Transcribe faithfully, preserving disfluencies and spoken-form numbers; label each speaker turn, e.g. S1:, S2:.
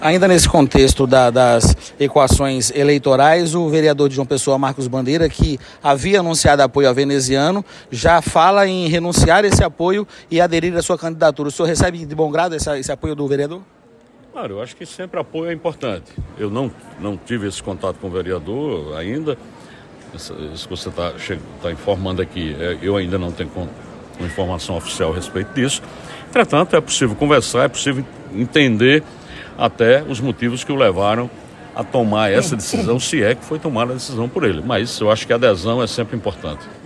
S1: Ainda nesse contexto da, das equações eleitorais, o vereador de João Pessoa, Marcos Bandeira, que havia anunciado apoio ao veneziano, já fala em renunciar a esse apoio e aderir à sua candidatura. O senhor recebe de bom grado essa, esse apoio do vereador?
S2: Claro, eu acho que sempre apoio é importante. Eu não, não tive esse contato com o vereador ainda. Isso que você está tá informando aqui, eu ainda não tenho uma informação oficial a respeito disso. Entretanto, é possível conversar, é possível entender até os motivos que o levaram a tomar essa decisão, se é que foi tomada a decisão por ele. Mas eu acho que a adesão é sempre importante.